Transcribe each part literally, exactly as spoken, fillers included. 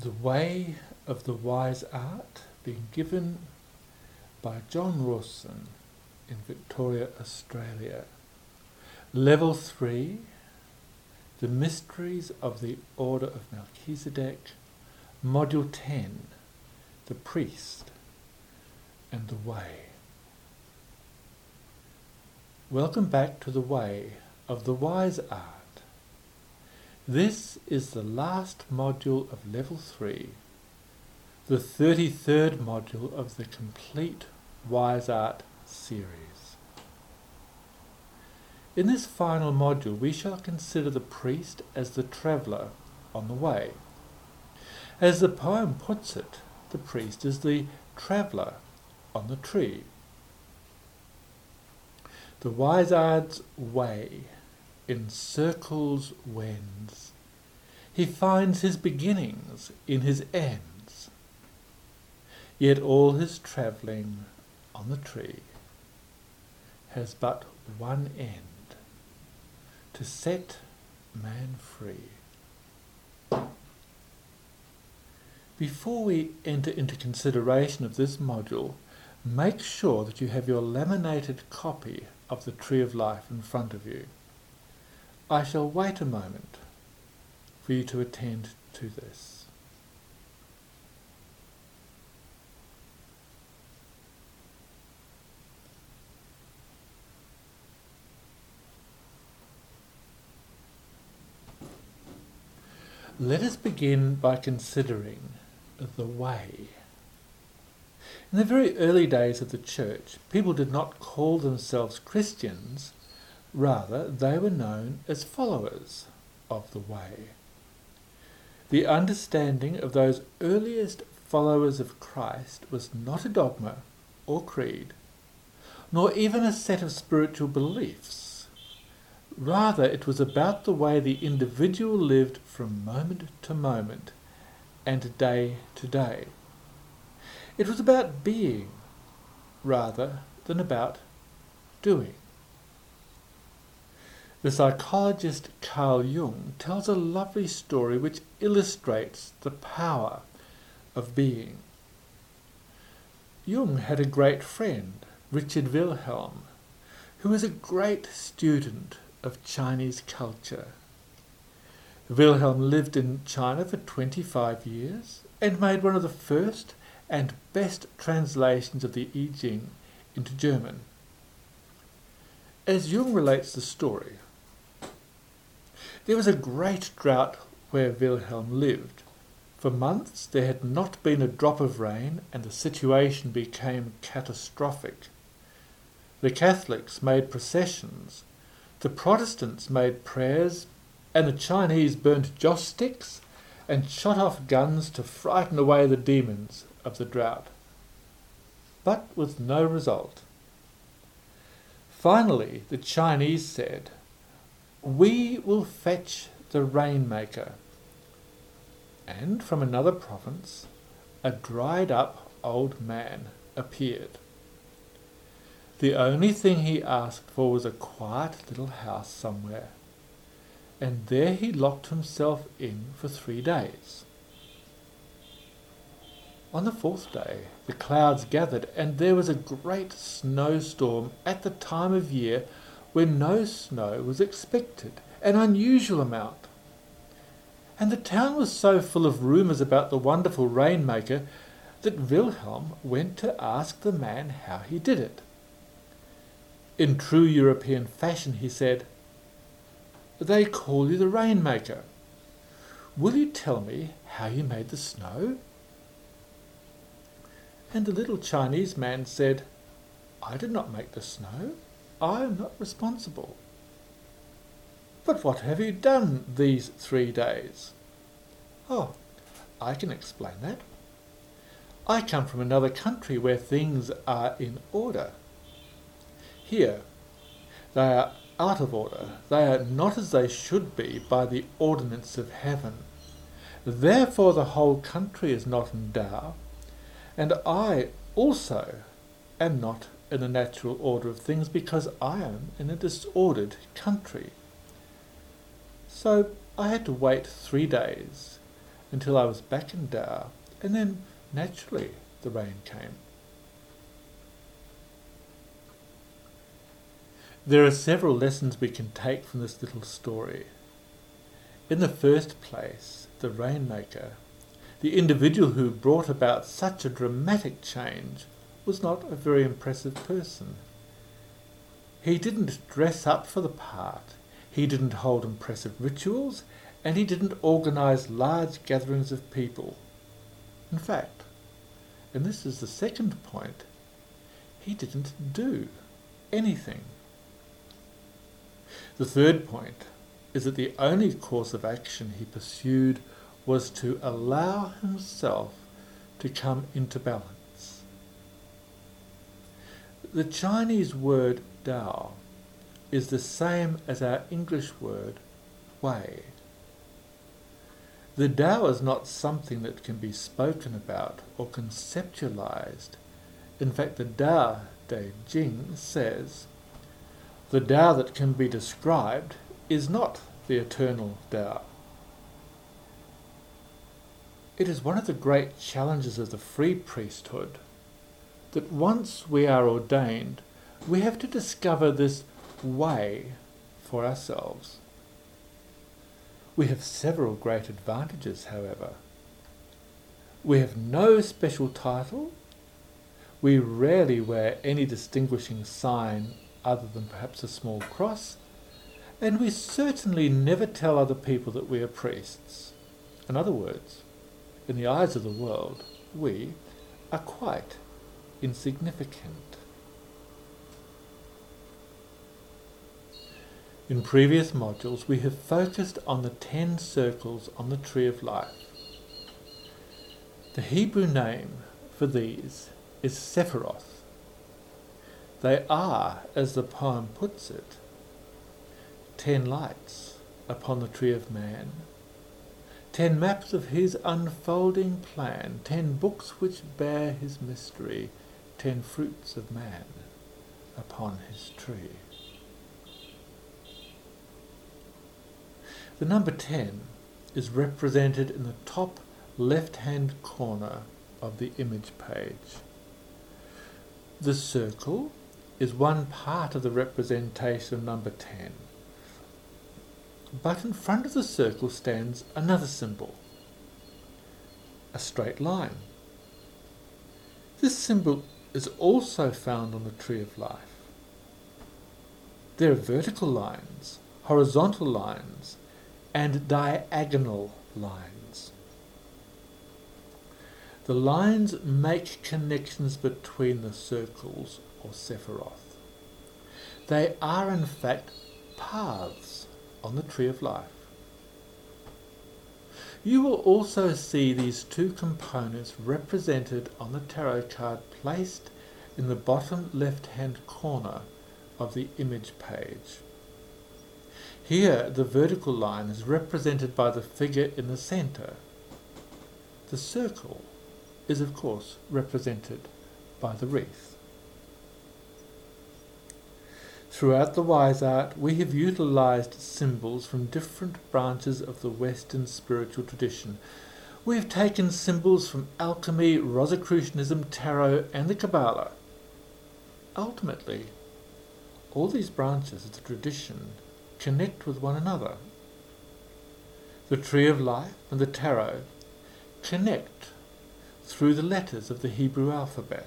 The Way of the Wise Art, being given by John Rawson in Victoria, Australia. Level three, The Mysteries of the Order of Melchizedek. Module ten, The Priest and the Way. Welcome back to The Way of the Wise Art. This is the last module of Level three, the thirty-third module of the complete Wise Art series. In this final module, we shall consider the priest as the traveller on the way. As the poem puts it, the priest is the traveller on the tree. The wise art's way encircles wends. He finds his beginnings in his ends. Yet all his travelling on the tree has but one end, to set man free. Before we enter into consideration of this module, make sure that you have your laminated copy of the Tree of Life in front of you. I shall wait a moment for you to attend to this. Let us begin by considering the way. In the very early days of the church, people did not call themselves Christians, rather they were known as followers of the way. The understanding of those earliest followers of Christ was not a dogma or creed, nor even a set of spiritual beliefs. Rather, it was about the way the individual lived from moment to moment and day to day. It was about being rather than about doing. The psychologist Carl Jung tells a lovely story which illustrates the power of being. Jung had a great friend, Richard Wilhelm, who was a great student of Chinese culture. Wilhelm lived in China for twenty-five years and made one of the first and best translations of the I Ching into German. As Jung relates the story, there was a great drought where Wilhelm lived. For months there had not been a drop of rain, and the situation became catastrophic. The Catholics made processions, the Protestants made prayers, and the Chinese burnt joss sticks and shot off guns to frighten away the demons of the drought, but with no result. Finally, the Chinese said, "We will fetch the rainmaker." And from another province, a dried-up old man appeared. The only thing he asked for was a quiet little house somewhere, and there he locked himself in for three days. On the fourth day, the clouds gathered, and there was a great snowstorm at the time of year when no snow was expected, an unusual amount. And the town was so full of rumours about the wonderful rainmaker that Wilhelm went to ask the man how he did it. In true European fashion, he said, "They call you the rainmaker. Will you tell me how you made the snow?" And the little Chinese man said, "I did not make the snow. I am not responsible." "But what have you done these three days?" "Oh, I can explain that. I come from another country where things are in order. Here, they are out of order. They are not as they should be by the ordinance of heaven. Therefore the whole country is not in Tao, and I also am not in the natural order of things because I am in a disordered country. So I had to wait three days until I was back in Tao, and then, naturally, the rain came. There are several lessons we can take from this little story. In the first place, the rainmaker, the individual who brought about such a dramatic change, was not a very impressive person. He didn't dress up for the part, he didn't hold impressive rituals, and he didn't organise large gatherings of people. In fact, and this is the second point, he didn't do anything. The third point is that the only course of action he pursued was to allow himself to come into balance. The Chinese word Dao is the same as our English word way. The Tao is not something that can be spoken about or conceptualized. In fact, the Tao Te Ching says, the Tao that can be described is not the eternal Tao. It is one of the great challenges of the free priesthood that once we are ordained, we have to discover this way for ourselves. We have several great advantages, however. We have no special title, we rarely wear any distinguishing sign other than perhaps a small cross, and we certainly never tell other people that we are priests. In other words, in the eyes of the world, we are quite insignificant. In previous modules, we have focused on the ten circles on the Tree of Life. The Hebrew name for these is Sephiroth. They are, as the poem puts it, ten lights upon the tree of man, ten maps of his unfolding plan, ten books which bear his mystery, ten fruits of man upon his tree. The number ten is represented in the top left-hand corner of the image page. The circle is one part of the representation of number ten. But in front of the circle stands another symbol, a straight line. This symbol is also found on the Tree of Life. There are vertical lines, horizontal lines, and diagonal lines. The lines make connections between the circles or Sephiroth. They are in fact paths on the Tree of Life. You will also see these two components represented on the tarot card placed in the bottom left-hand corner of the image page. Here, the vertical line is represented by the figure in the centre. The circle is, of course, represented by the wreath. Throughout the Wise Art, we have utilised symbols from different branches of the Western spiritual tradition. We have taken symbols from alchemy, Rosicrucianism, tarot, and the Kabbalah. Ultimately, all these branches of the tradition connect with one another. The Tree of Life and the Tarot connect through the letters of the Hebrew alphabet.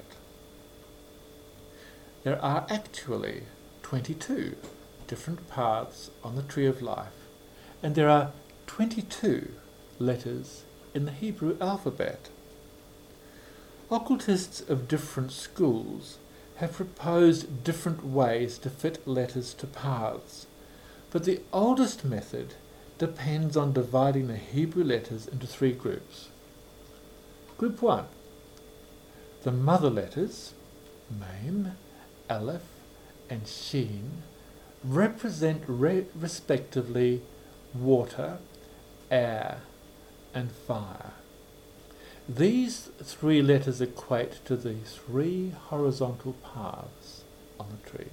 There are actually twenty-two different paths on the Tree of Life, and there are twenty-two letters in the Hebrew alphabet. Occultists of different schools have proposed different ways to fit letters to paths, but the oldest method depends on dividing the Hebrew letters into three groups. Group one, the mother letters, Mem, Aleph, and Shin, represent re- respectively water, air, and fire. These three letters equate to the three horizontal paths on the tree.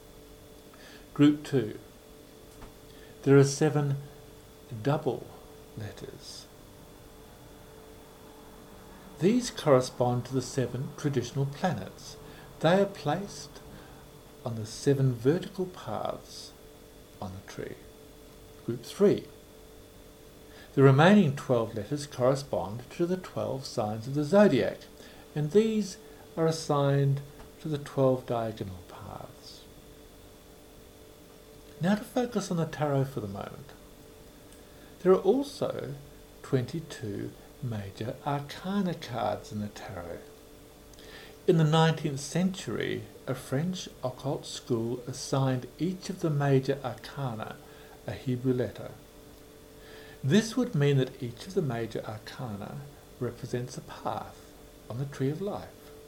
Group two. There are seven double letters. These correspond to the seven traditional planets. They are placed on the seven vertical paths on the tree. Group three. The remaining twelve letters correspond to the twelve signs of the zodiac, and these are assigned to the twelve diagonal paths. Now to focus on the tarot for the moment. There are also twenty-two major arcana cards in the tarot. In the nineteenth century, a French occult school assigned each of the major arcana a Hebrew letter. This would mean that each of the major arcana represents a path on the tree of life.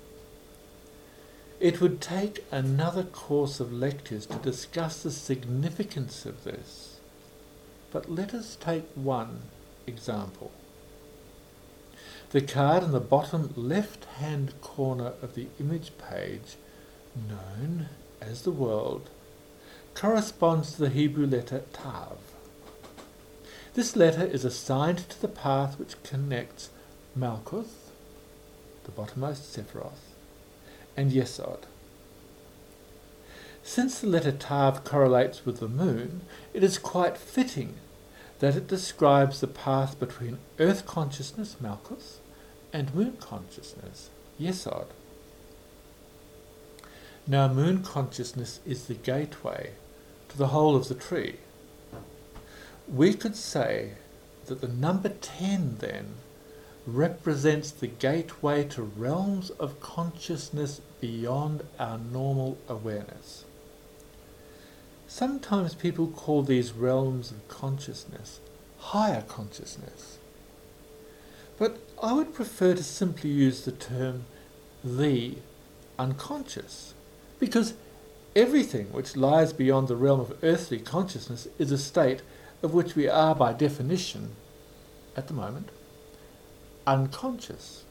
It would take another course of lectures to discuss the significance of this, but let us take one example. The card in the bottom left-hand corner of the image page, known as the world, corresponds to the Hebrew letter Tav. This letter is assigned to the path which connects Malkuth, the bottommost Sephiroth, and Yesod. Since the letter Tav correlates with the moon, it is quite fitting that it describes the path between earth consciousness, Malkuth, and moon consciousness, Yesod. Now, moon consciousness is the gateway to the whole of the tree. We could say that the number ten, then, represents the gateway to realms of consciousness beyond our normal awareness. Sometimes people call these realms of consciousness higher consciousness. But I would prefer to simply use the term the unconscious, because everything which lies beyond the realm of earthly consciousness is a state of which we are, by definition, at the moment, unconscious.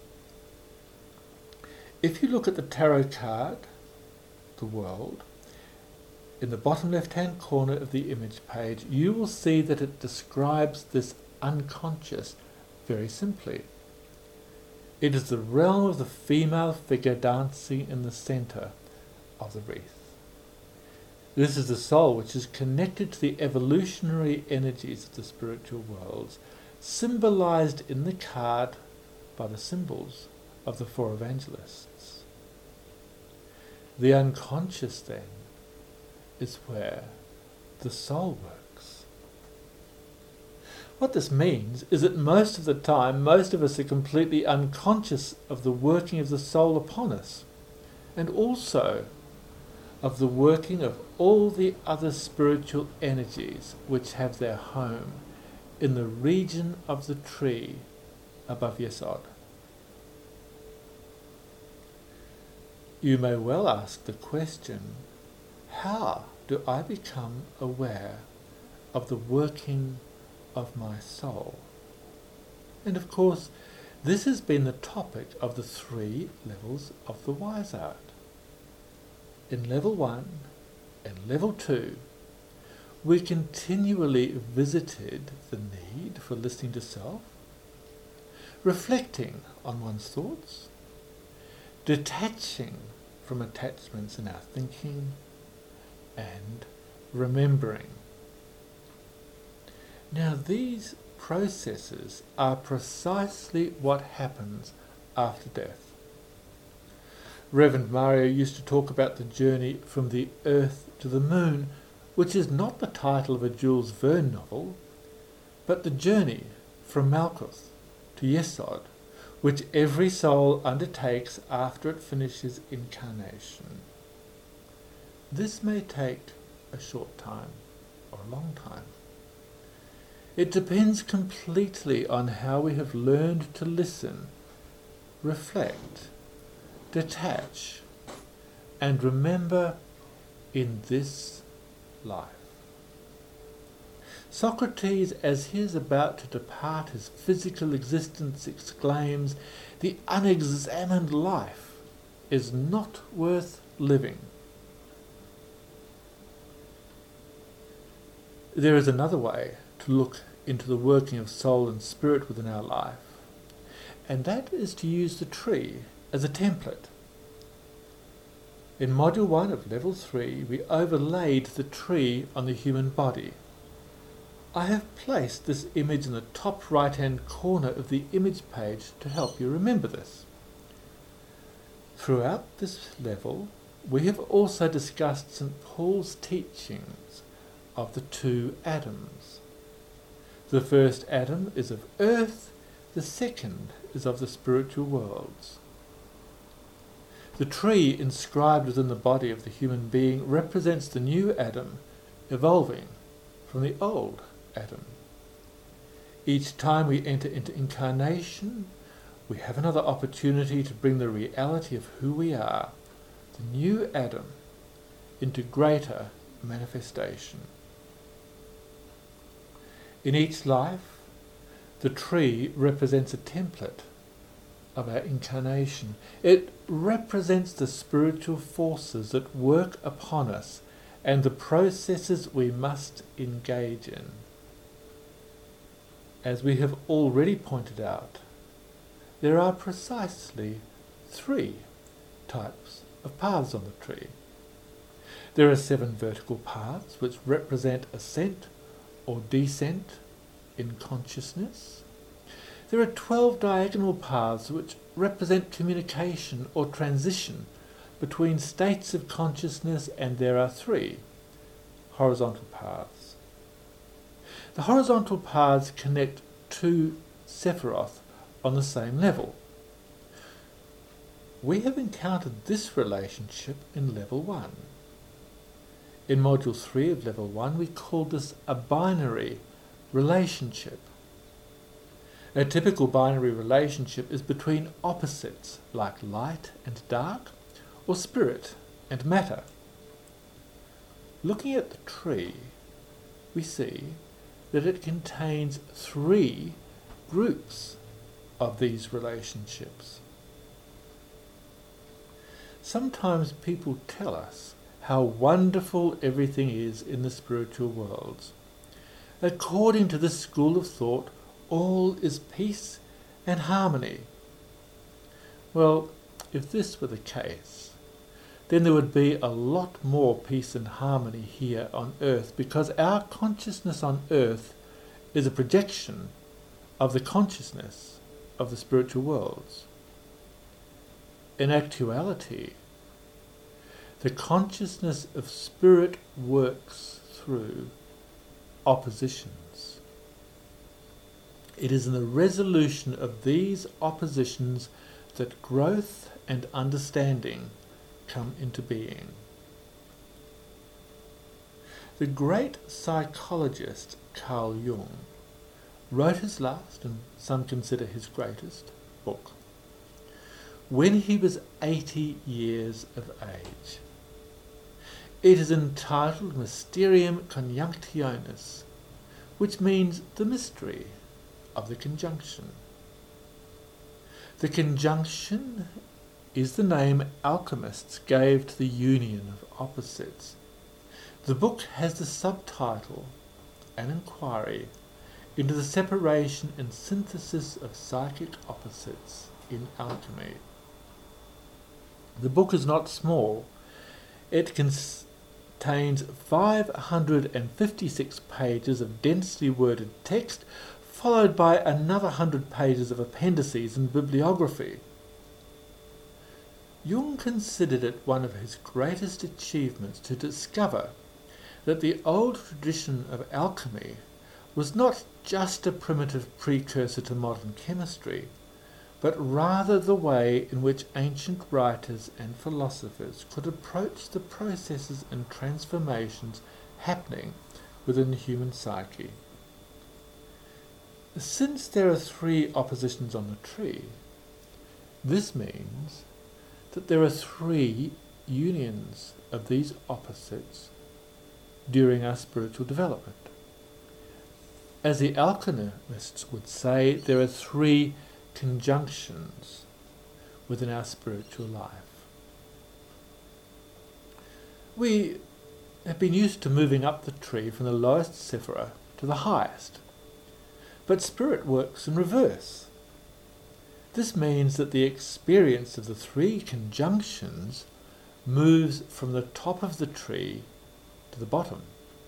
If you look at the tarot card, the world, in the bottom left-hand corner of the image page, you will see that it describes this unconscious very simply. It is the realm of the female figure dancing in the centre of the wreath. This is the soul which is connected to the evolutionary energies of the spiritual worlds, symbolized in the card by the symbols of the four evangelists. The unconscious, then, is where the soul works. What this means is that most of the time, most of us are completely unconscious of the working of the soul upon us, and also of the working of all the other spiritual energies which have their home in the region of the tree above Yesod. You may well ask the question, how do I become aware of the working of my soul? And of course, this has been the topic of the three levels of the wise art. In level one and level two, we continually visited the need for listening to self, reflecting on one's thoughts, detaching from attachments in our thinking, and remembering. Now, these processes are precisely what happens after death. Reverend Mario used to talk about the journey from the earth to the moon, which is not the title of a Jules Verne novel, but the journey from Malkuth to Yesod, which every soul undertakes after it finishes incarnation. This may take a short time or a long time. It depends completely on how we have learned to listen, reflect, detach, and remember in this life. Socrates, as he is about to depart his physical existence, exclaims, "The unexamined life is not worth living." There is another way to look into the working of soul and spirit within our life, and that is to use the tree as a template. In Module one of Level three, we overlaid the tree on the human body. I have placed this image in the top right-hand corner of the image page to help you remember this. Throughout this level, we have also discussed Saint Paul's teachings of the two Adams. The first Adam is of earth, the second is of the spiritual worlds. The tree inscribed within the body of the human being represents the new Adam evolving from the old Adam. Each time we enter into incarnation, we have another opportunity to bring the reality of who we are, the new Adam, into greater manifestation. In each life, the tree represents a template of our incarnation. It represents the spiritual forces that work upon us and the processes we must engage in. As we have already pointed out, there are precisely three types of paths on the tree. There are seven vertical paths which represent ascent or descent in consciousness. There are twelve diagonal paths which represent communication or transition between states of consciousness, and there are three horizontal paths. The horizontal paths connect two Sephiroth on the same level. We have encountered this relationship in Level one. In Module three of Level one, we called this a binary relationship. A typical binary relationship is between opposites like light and dark, or spirit and matter. Looking at the tree, we see that it contains three groups of these relationships. Sometimes people tell us how wonderful everything is in the spiritual worlds. According to this school of thought, all is peace and harmony. Well, if this were the case, then there would be a lot more peace and harmony here on earth, because our consciousness on earth is a projection of the consciousness of the spiritual worlds. In actuality, the consciousness of spirit works through oppositions. It is in the resolution of these oppositions that growth and understanding come into being. The great psychologist Carl Jung wrote his last, and some consider his greatest, book when he was eighty years of age. It is entitled Mysterium Conjunctionis, which means the mystery of the conjunction. The conjunction is the name alchemists gave to the union of opposites. The book has the subtitle, An Inquiry into the Separation and Synthesis of Psychic Opposites in Alchemy. The book is not small. It contains five hundred fifty-six pages of densely worded text, followed by another one hundred pages of appendices and bibliography. Jung considered it one of his greatest achievements to discover that the old tradition of alchemy was not just a primitive precursor to modern chemistry, but rather the way in which ancient writers and philosophers could approach the processes and transformations happening within the human psyche. Since there are three oppositions on the tree, this means that there are three unions of these opposites during our spiritual development. As the alchemists would say, there are three conjunctions within our spiritual life. We have been used to moving up the tree from the lowest sephira to the highest. But spirit works in reverse. This means that the experience of the three conjunctions moves from the top of the tree to the bottom.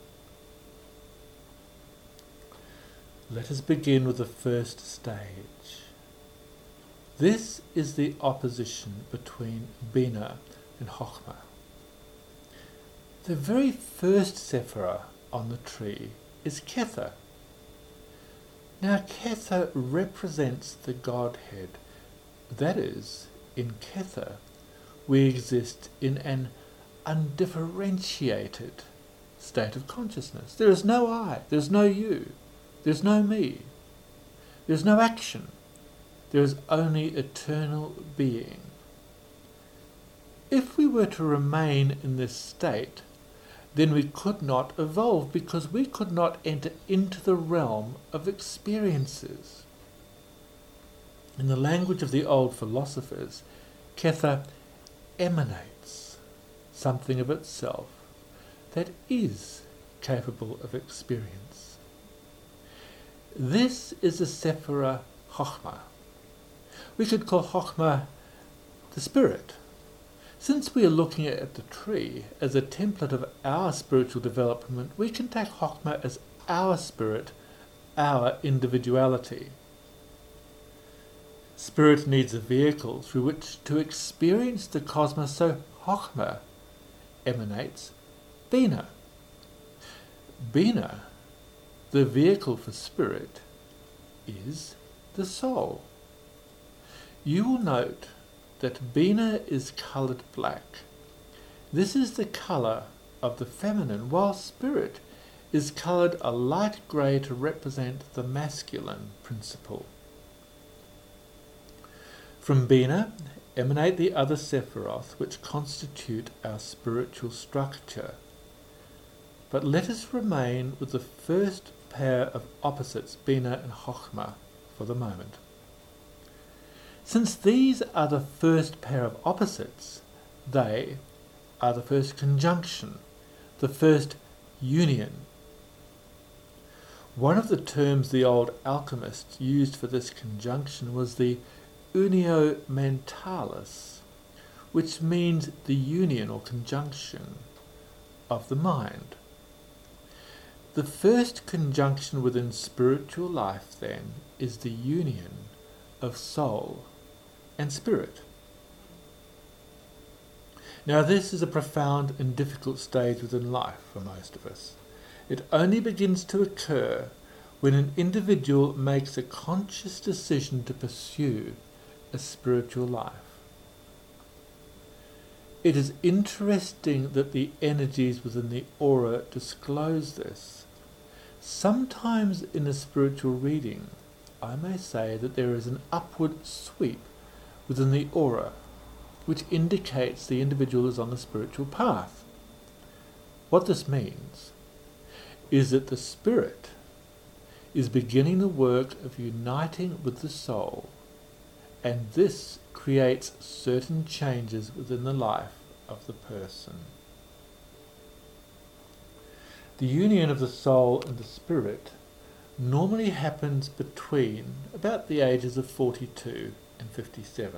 Let us begin with the first stage. This is the opposition between Bina and Chokhmah. The very first sephirah on the tree is Kether. Now Kether represents the Godhead. That is, in Kether we exist in an undifferentiated state of consciousness. There is no I, there is no you, there is no me, there is no action, there is only eternal being. If we were to remain in this state, then we could not evolve, because we could not enter into the realm of experiences. In the language of the old philosophers, Kether emanates something of itself that is capable of experience. This is the sephirah Chokhmah. We could call Chokhmah the spirit. Since we are looking at the tree as a template of our spiritual development, we can take Chokhmah as our spirit, our individuality. Spirit needs a vehicle through which to experience the cosmos, so Chokhmah emanates Bina. Bina, the vehicle for spirit, is the soul. You will note that Bina is coloured black. This is the colour of the feminine, while spirit is coloured a light grey to represent the masculine principle. From Bina emanate the other Sephiroth, which constitute our spiritual structure. But let us remain with the first pair of opposites, Bina and Chokhmah, for the moment. Since these are the first pair of opposites, they are the first conjunction, the first union. One of the terms the old alchemists used for this conjunction was the unio mentalis, which means the union or conjunction of the mind. The first conjunction within spiritual life, then, is the union of soul and spirit. Now this is a profound and difficult stage within life for most of us. It only begins to occur when an individual makes a conscious decision to pursue a spiritual life. It is interesting that the energies within the aura disclose this. Sometimes in a spiritual reading, I may say that there is an upward sweep within the aura, which indicates the individual is on the spiritual path. What this means is that the spirit is beginning the work of uniting with the soul, and this creates certain changes within the life of the person. The union of the soul and the spirit normally happens between about the ages of forty-two and fifty-seven.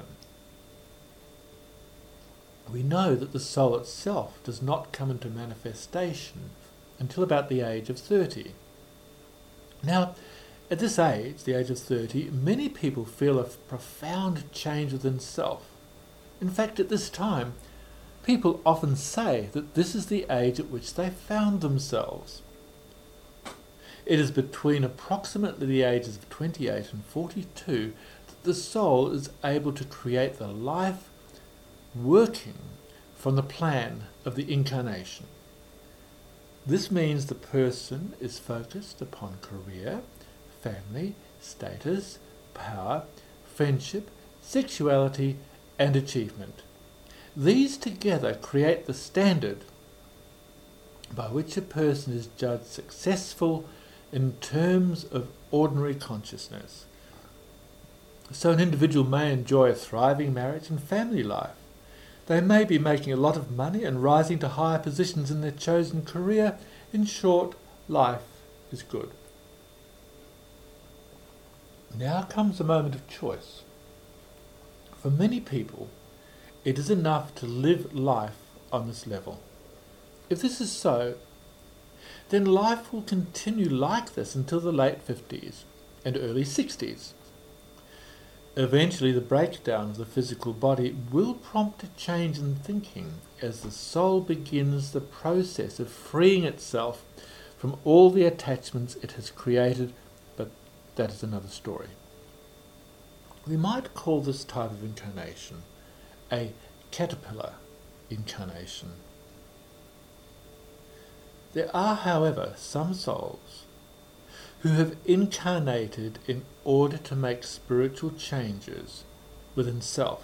We know that the soul itself does not come into manifestation until about the age of thirty. Now, at this age, the age of thirty, many people feel a profound change within self. In fact, at this time, people often say that this is the age at which they found themselves. It is between approximately the ages of twenty-eight and forty-two that the soul is able to create the life working from the plan of the incarnation. This means the person is focused upon career, family, status, power, friendship, sexuality, and achievement. These together create the standard by which a person is judged successful in terms of ordinary consciousness. So an individual may enjoy a thriving marriage and family life. They may be making a lot of money and rising to higher positions in their chosen career. In short, life is good. Now comes a moment of choice. For many people, it is enough to live life on this level. If this is so, then life will continue like this until the late fifties and early sixties. Eventually, the breakdown of the physical body will prompt a change in thinking as the soul begins the process of freeing itself from all the attachments it has created, but that is another story. We might call this type of incarnation a caterpillar incarnation. There are, however, some souls who have incarnated in order to make spiritual changes within self.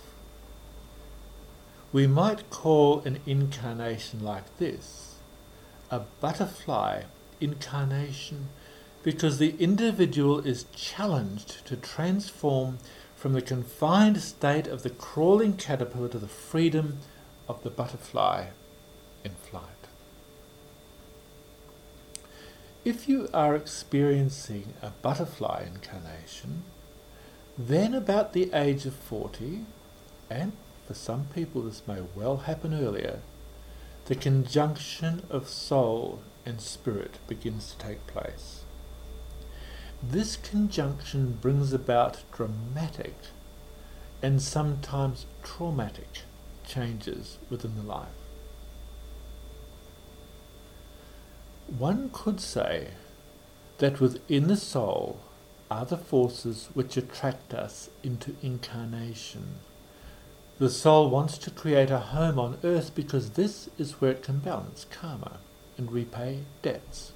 We might call an incarnation like this a butterfly incarnation, because the individual is challenged to transform from the confined state of the crawling caterpillar to the freedom of the butterfly in flight. If you are experiencing a butterfly incarnation, then about the age of forty, and for some people this may well happen earlier, the conjunction of soul and spirit begins to take place. This conjunction brings about dramatic and sometimes traumatic changes within the life. One could say that within the soul are the forces which attract us into incarnation. The soul wants to create a home on earth because this is where it can balance karma and repay debts.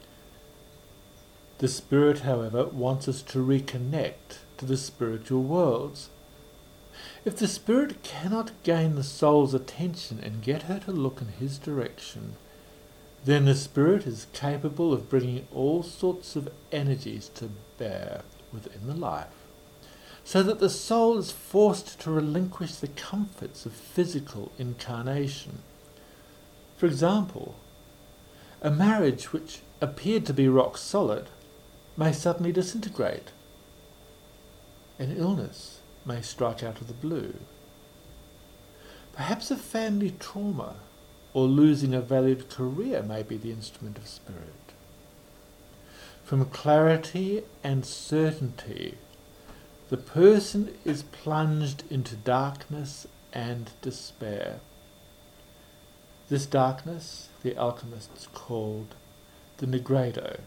The spirit, however, wants us to reconnect to the spiritual worlds. If the spirit cannot gain the soul's attention and get her to look in his direction, then the spirit is capable of bringing all sorts of energies to bear within the life, so that the soul is forced to relinquish the comforts of physical incarnation. For example, a marriage which appeared to be rock solid may suddenly disintegrate. An illness may strike out of the blue. Perhaps a family trauma or losing a valued career may be the instrument of spirit. From clarity and certainty, the person is plunged into darkness and despair. This darkness the alchemists called the Nigredo.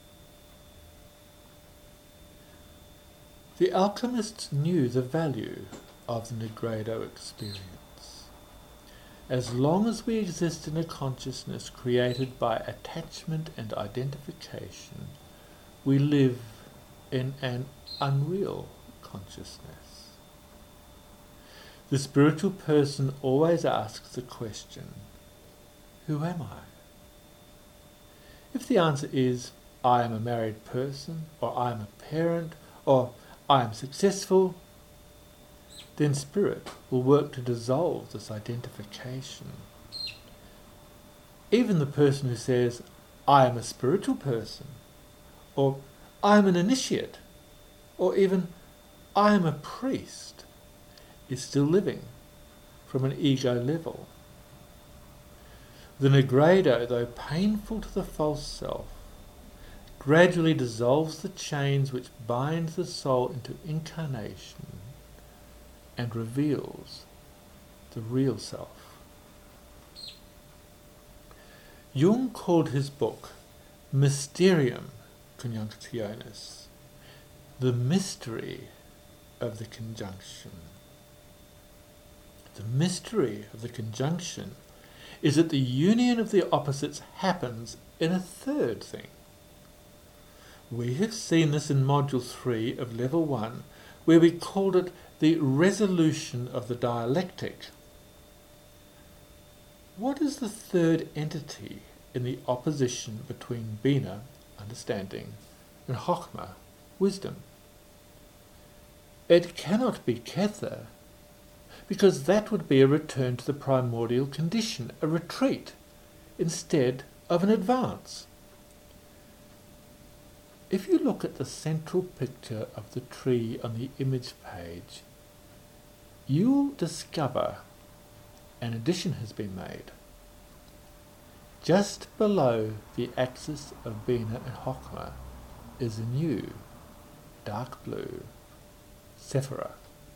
The alchemists knew the value of the Nigredo experience. As long as we exist in a consciousness created by attachment and identification, we live in an unreal consciousness. The spiritual person always asks the question, who am I? If the answer is, I am a married person, or I am a parent, or I am successful, then spirit will work to dissolve this identification. Even the person who says, I am a spiritual person, or I am an initiate, or even I am a priest, is still living from an ego level. The Nigredo, though painful to the false self, gradually dissolves the chains which bind the soul into incarnation and reveals the real self. Jung called his book Mysterium Conjunctionis, the mystery of the conjunction. The mystery of the conjunction is that the union of the opposites happens in a third thing. We have seen this in Module three of Level one, where we called it the resolution of the dialectic. What is the third entity in the opposition between Bina, understanding, and Chokhmah, wisdom? It cannot be Kether, because that would be a return to the primordial condition, a retreat, instead of an advance. If you look at the central picture of the tree on the image page, you'll discover an addition has been made. Just below the axis of Bina and Chochmah is a new, dark blue, Sephirah.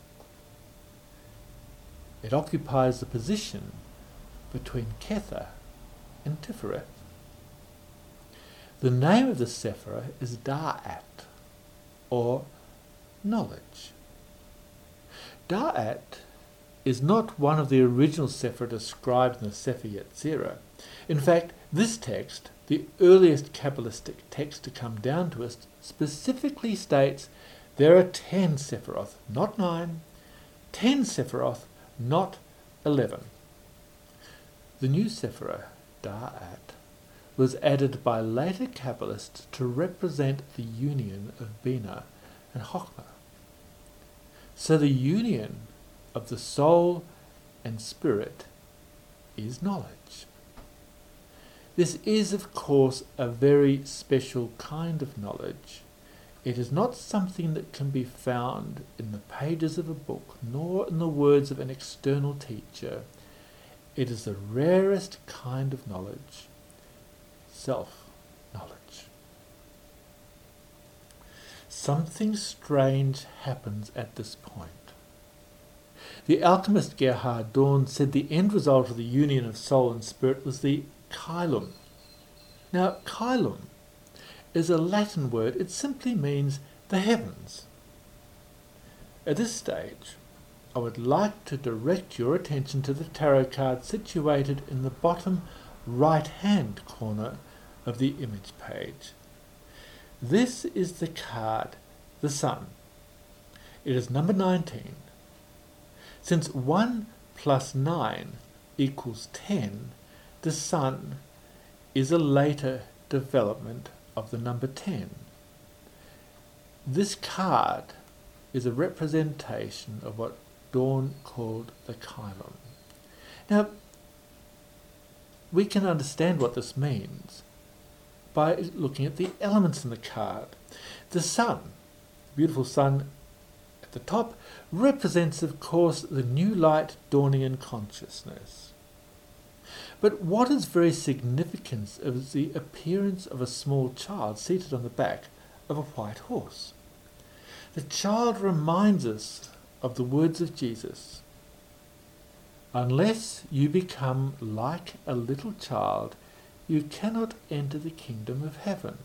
It occupies the position between Kether and Tiferet. The name of the Sephirah is Da'at, or knowledge. Da'at is not one of the original Sephirah described in the Sefer Yetzirah. In fact, this text, the earliest Kabbalistic text to come down to us, specifically states there are ten Sephiroth, not nine, ten Sephiroth, not eleven. The new Sephirah, Da'at, was added by later Kabbalists to represent the union of Bina and Chochmah. So the union of the soul and spirit is knowledge. This is, of course, a very special kind of knowledge. It is not something that can be found in the pages of a book, nor in the words of an external teacher. It is the rarest kind of knowledge, self-knowledge. Something strange happens at this point. The alchemist Gerhard Dorn said the end result of the union of soul and spirit was the caelum. Now, caelum is a Latin word. It simply means the heavens. At this stage, I would like to direct your attention to the tarot card situated in the bottom right-hand corner of the image page. This is the card, the Sun. It is number nineteen. Since one plus nine equals ten, the Sun is a later development of the number ten. This card is a representation of what Dorn called the caelum. Now, we can understand what this means by looking at the elements in the card. The sun, the beautiful sun at the top, represents, of course, the new light dawning in consciousness. But what is very significant is the appearance of a small child seated on the back of a white horse. The child reminds us of the words of Jesus, "Unless you become like a little child, you cannot enter the kingdom of heaven."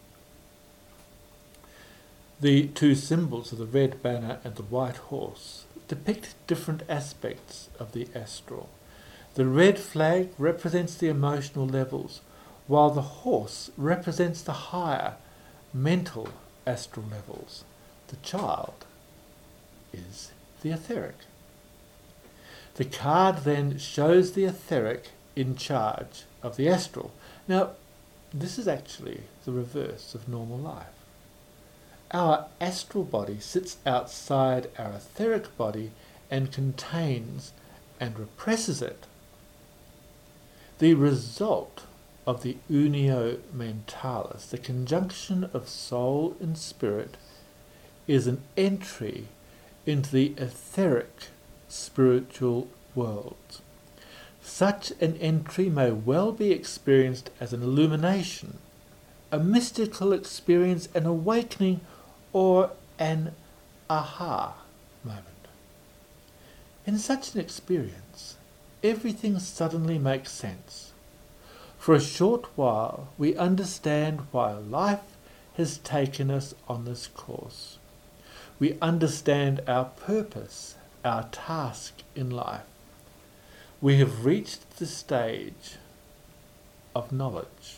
The two symbols of the red banner and the white horse depict different aspects of the astral. The red flag represents the emotional levels, while the horse represents the higher mental astral levels. The child is the etheric. The card then shows the etheric in charge of the astral. Now, this is actually the reverse of normal life. Our astral body sits outside our etheric body and contains and represses it. The result of the unio mentalis, the conjunction of soul and spirit, is an entry into the etheric spiritual world. Such an entry may well be experienced as an illumination, a mystical experience, an awakening, or an aha moment. In such an experience, everything suddenly makes sense. For a short while, we understand why life has taken us on this course. We understand our purpose, our task in life. We have reached the stage of knowledge.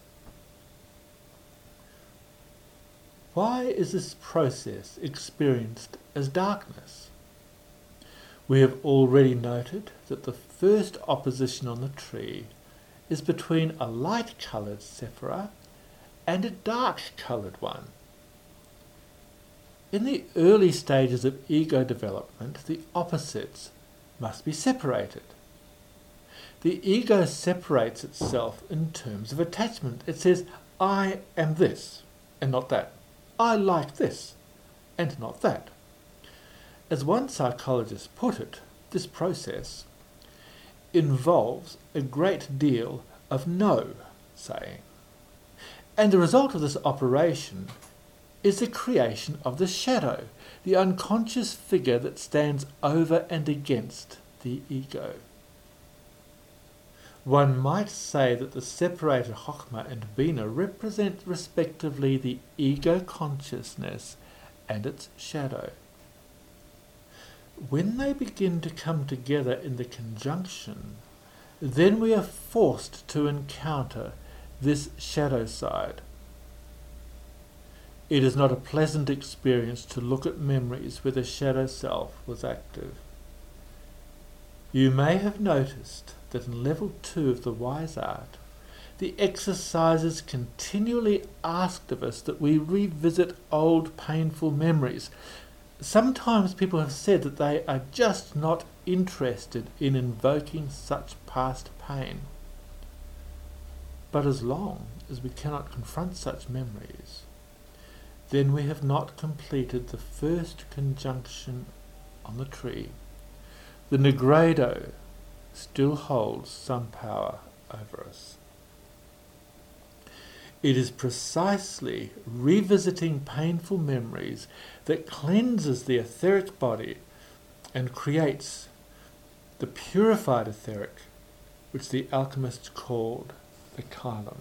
Why is this process experienced as darkness? We have already noted that the first opposition on the tree is between a light-coloured Sephirah and a dark-coloured one. In the early stages of ego development, the opposites must be separated. The ego separates itself in terms of attachment. It says, "I am this." and not that. I like this and not that. As one psychologist put it, this process involves a great deal of no saying. And the result of this operation is the creation of the shadow, the unconscious figure that stands over and against the ego. One might say that the separated Chokhmah and Bina represent respectively the ego consciousness and its shadow. When they begin to come together in the conjunction, then we are forced to encounter this shadow side. It is not a pleasant experience to look at memories where the shadow self was active. You may have noticed that in level two of the Wise Art, the exercises continually asked of us that we revisit old painful memories. Sometimes people have said that they are just not interested in invoking such past pain. But as long as we cannot confront such memories, then we have not completed the first conjunction on the tree. The Nigredo still holds some power over us. It is precisely revisiting painful memories that cleanses the etheric body and creates the purified etheric, which the alchemists called the Kailam.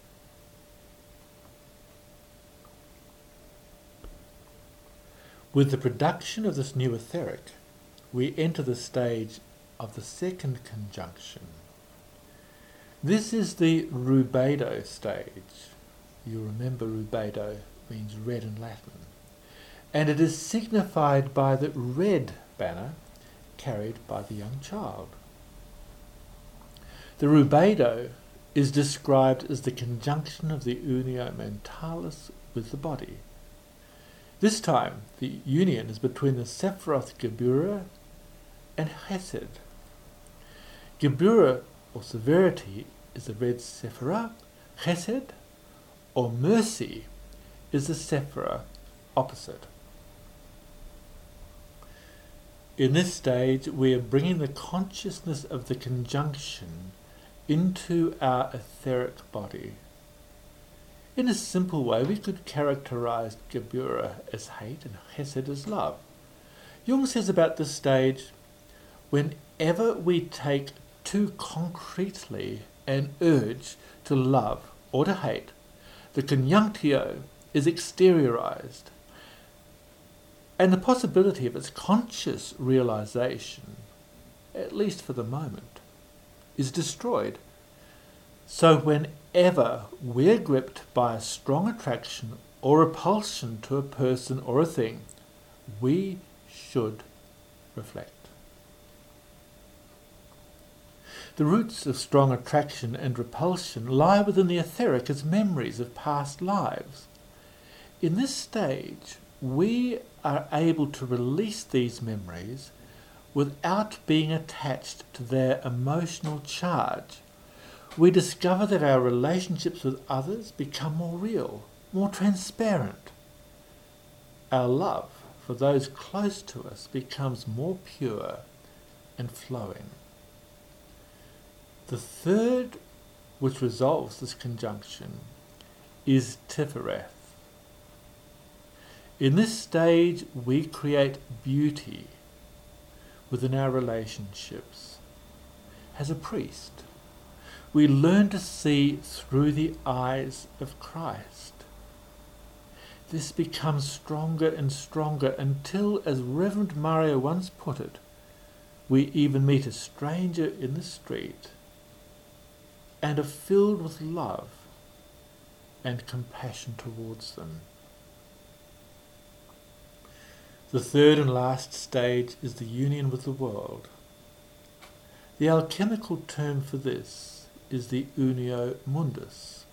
With the production of this new etheric, we enter the stage of the second conjunction. This is the rubedo stage. You remember rubedo means red in Latin, and it is signified by the red banner carried by the young child. The rubedo is described as the conjunction of the unio mentalis with the body. This time, the union is between the Sephiroth Gebura and Chesed. Gebura, or severity, is the red Sephirah. Chesed, or mercy, is the Sephirah opposite. In this stage, we are bringing the consciousness of the conjunction into our etheric body. In a simple way, we could characterize Gebura as hate and Chesed as love. Jung says about this stage, whenever we take too concretely an urge to love or to hate, the conjunctio is exteriorized, and the possibility of its conscious realization, at least for the moment, is destroyed. So whenever we're gripped by a strong attraction or repulsion to a person or a thing, we should reflect. The roots of strong attraction and repulsion lie within the etheric as memories of past lives. In this stage, we are able to release these memories without being attached to their emotional charge. We discover that our relationships with others become more real, more transparent. Our love for those close to us becomes more pure and flowing. The third, which resolves this conjunction, is Tifereth. In this stage, we create beauty within our relationships. As a priest, we learn to see through the eyes of Christ. This becomes stronger and stronger until, as Reverend Mario once put it, we even meet a stranger in the street and are filled with love and compassion towards them. The third and last stage is the union with the world. The alchemical term for this is the unio mundus.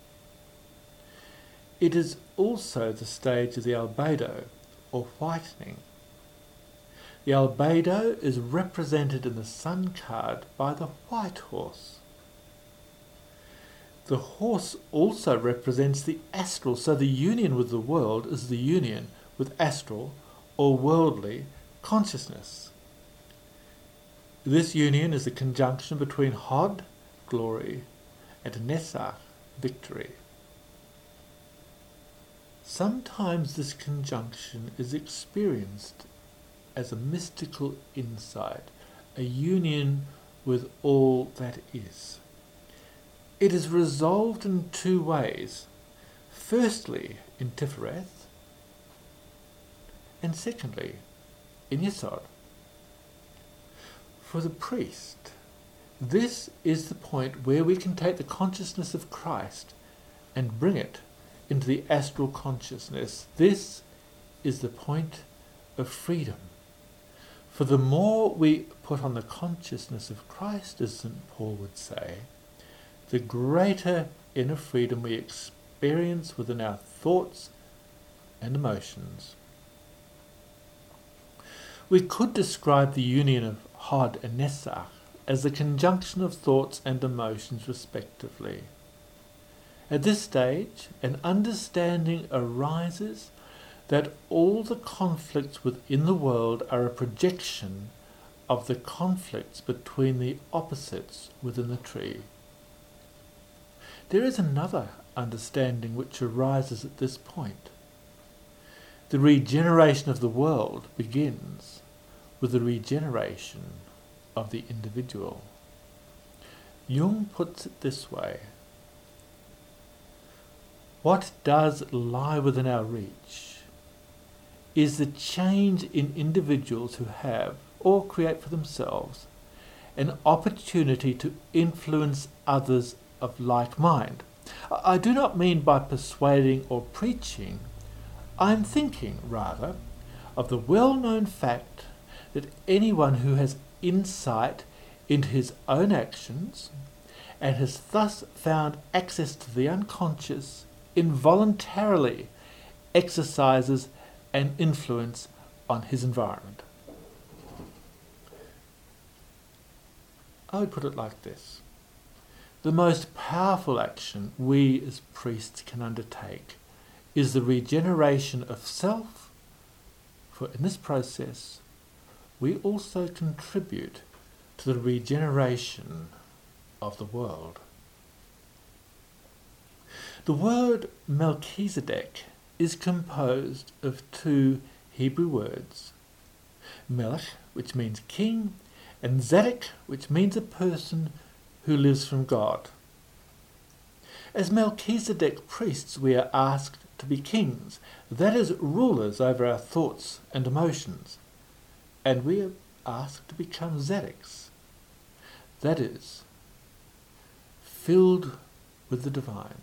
It is also the stage of the albedo, or whitening. The albedo is represented in the sun card by the white horse. The horse also represents the astral, so the union with the world is the union with astral or worldly consciousness. This union is the conjunction between Hod, glory, and Nesach, victory. Sometimes this conjunction is experienced as a mystical insight, a union with all that is. It is resolved in two ways. Firstly, in Tifereth, and secondly, in Yesod. For the priest, this is the point where we can take the consciousness of Christ and bring it into the astral consciousness. This is the point of freedom. For the more we put on the consciousness of Christ, as Saint Paul would say, the greater inner freedom we experience within our thoughts and emotions. We could describe the union of Hod and Nesach as the conjunction of thoughts and emotions respectively. At this stage, an understanding arises that all the conflicts within the world are a projection of the conflicts between the opposites within the tree. There is another understanding which arises at this point. The regeneration of the world begins with the regeneration of the individual. Jung puts it this way: what does lie within our reach is the change in individuals who have, or create for themselves, an opportunity to influence others of like mind. I do not mean by persuading or preaching. I am thinking, rather, of the well-known fact that anyone who has insight into his own actions and has thus found access to the unconscious involuntarily exercises an influence on his environment. I would put it like this. The most powerful action we as priests can undertake is the regeneration of self, for in this process we also contribute to the regeneration of the world. The word Melchizedek is composed of two Hebrew words, Melech, which means king, and Zedek, which means a person who lives from God. As Melchizedek priests, we are asked to be kings, that is, rulers over our thoughts and emotions, and we are asked to become Zedeks, that is, filled with the divine.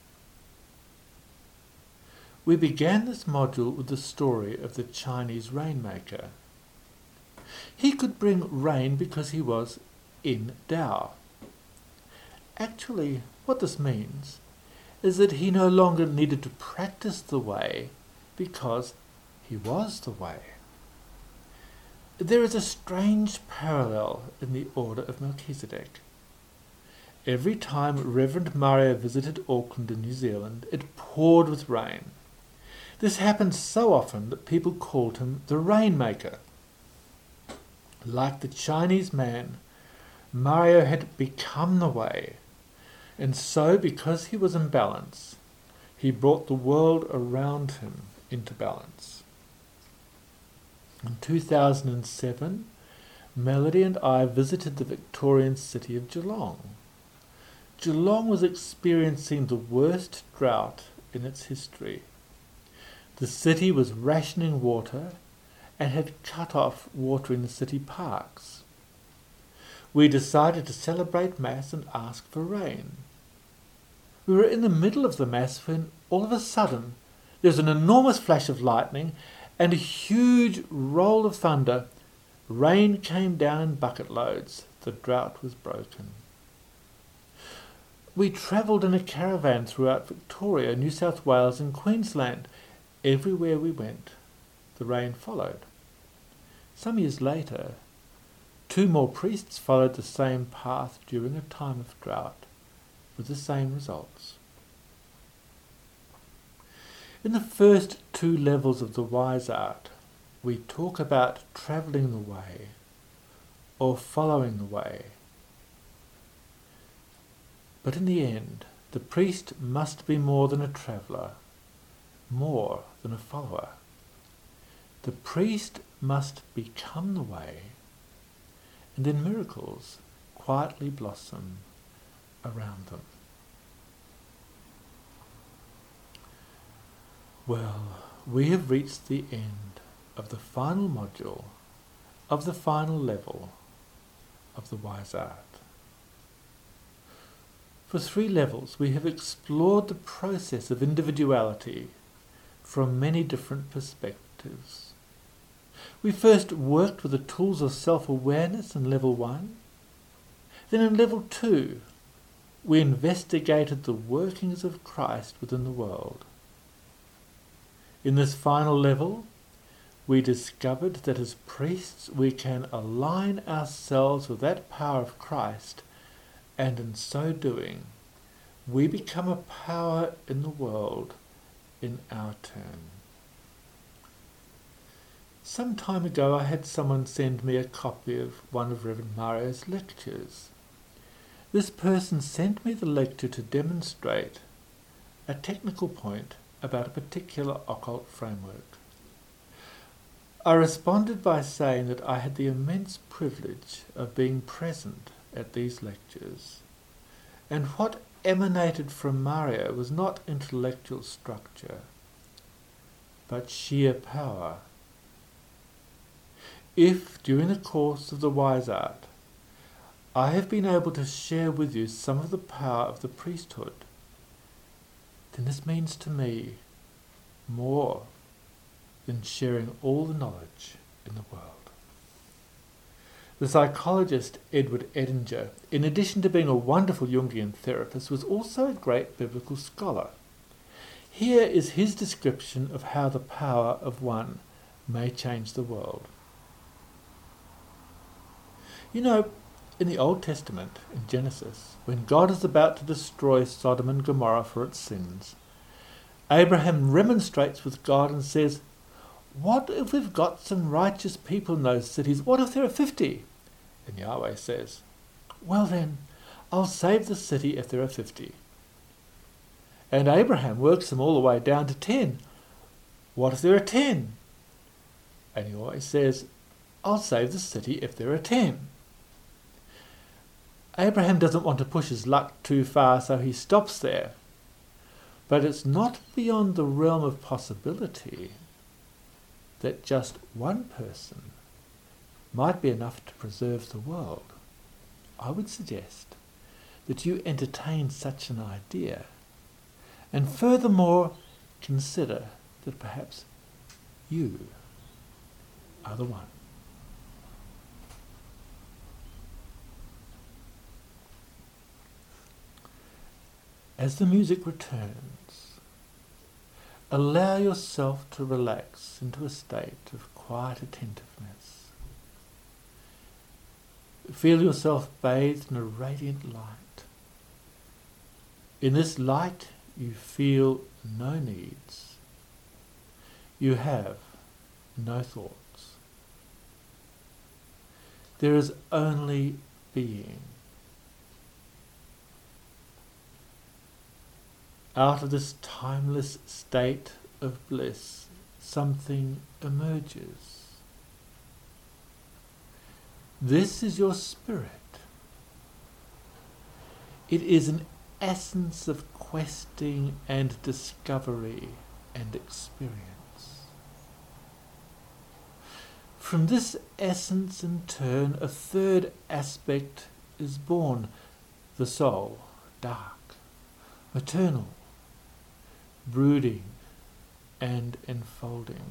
We began this module with the story of the Chinese rainmaker. He could bring rain because he was in Tao. Actually, what this means is that he no longer needed to practice the way because he was the way. There is a strange parallel in the order of Melchizedek. Every time Reverend Mario visited Auckland in New Zealand, it poured with rain. This happened so often that people called him the Rainmaker. Like the Chinese man, Mario had become the way, and so because he was in balance, he brought the world around him into balance. In two thousand seven, Melody and I visited the Victorian city of Geelong. Geelong was experiencing the worst drought in its history. The city was rationing water and had cut off water in the city parks. We decided to celebrate Mass and ask for rain. We were in the middle of the Mass when all of a sudden there was an enormous flash of lightning and a huge roll of thunder. Rain came down in bucket loads. The drought was broken. We travelled in a caravan throughout Victoria, New South Wales and Queensland. Everywhere we went, the rain followed. Some years later, two more priests followed the same path during a time of drought. with the same results. In the first two levels of the wise art, we talk about travelling the way or following the way. But in the end, the priest must be more than a traveller, more than a follower. The priest must become the way, and then miracles quietly blossom around them. Well, we have reached the end of the final module of the final level of the wise art. For three levels, we have explored the process of individuality from many different perspectives. We first worked with the tools of self-awareness in level one. Then in level two, we investigated the workings of Christ within the world. In this final level, we discovered that as priests we can align ourselves with that power of Christ, and in so doing, we become a power in the world in our turn. Some time ago I had someone send me a copy of one of Reverend Mario's lectures. This person sent me the lecture to demonstrate a technical point about a particular occult framework. I responded by saying that I had the immense privilege of being present at these lectures, and what emanated from Mario was not intellectual structure, but sheer power. If, during the course of the wise art, I have been able to share with you some of the power of the priesthood, then this means to me more than sharing all the knowledge in the world. The psychologist Edward Edinger, in addition to being a wonderful Jungian therapist, was also a great biblical scholar. Here is his description of how the power of one may change the world. You know, in the Old Testament, in Genesis, when God is about to destroy Sodom and Gomorrah for its sins, Abraham remonstrates with God and says, "What if we've got some righteous people in those cities? What if there are fifty? And Yahweh says, "Well then, I'll save the city if there are fifty. And Abraham works them all the way down to ten. What if there are ten? And Yahweh says, "I'll save the city if there are ten. Abraham doesn't want to push his luck too far, so he stops there. But it's not beyond the realm of possibility that just one person might be enough to preserve the world. I would suggest that you entertain such an idea, and furthermore consider that perhaps you are the one." As the music returns, allow yourself to relax into a state of quiet attentiveness. Feel yourself bathed in a radiant light. In this light you feel no needs. You have no thoughts. There is only being. Out of this timeless state of bliss, something emerges. This is your spirit. It is an essence of questing and discovery and experience. From this essence, in turn, a third aspect is born, the soul, dark, maternal, brooding and enfolding.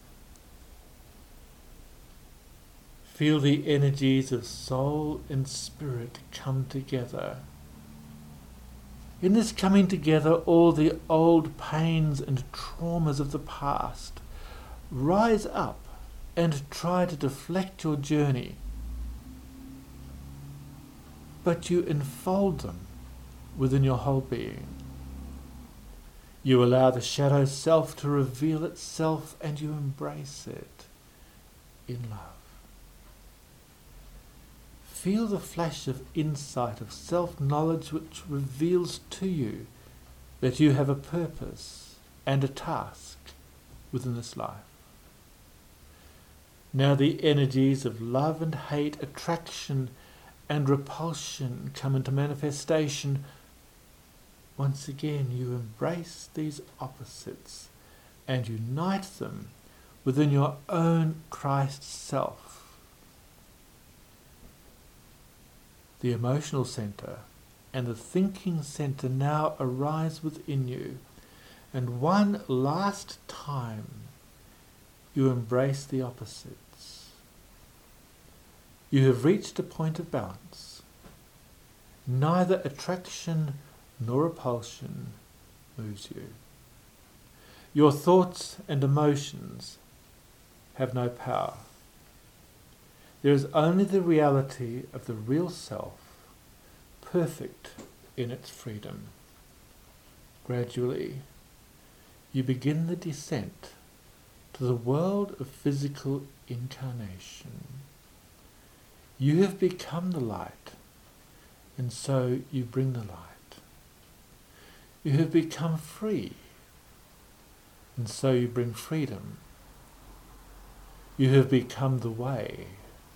Feel the energies of soul and spirit come together. In this coming together, all the old pains and traumas of the past rise up and try to deflect your journey. But you enfold them within your whole being. You allow the shadow self to reveal itself and you embrace it in love. Feel the flash of insight, of self-knowledge which reveals to you that you have a purpose and a task within this life. Now the energies of love and hate, attraction and repulsion come into manifestation. Once again, you embrace these opposites and unite them within your own Christ self. The emotional center and the thinking center now arise within you, and one last time you embrace the opposites. You have reached a point of balance. Neither attraction nor repulsion moves you. Your thoughts and emotions have no power. There is only the reality of the real self, perfect in its freedom. Gradually, you begin the descent to the world of physical incarnation. You have become the light, and so you bring the light. You have become free, and so you bring freedom. You have become the way,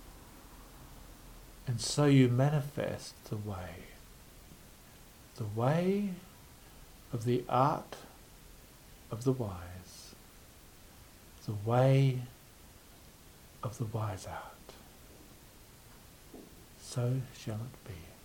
and so you manifest the way. The way of the art of the wise. The way of the wise art. So shall it be.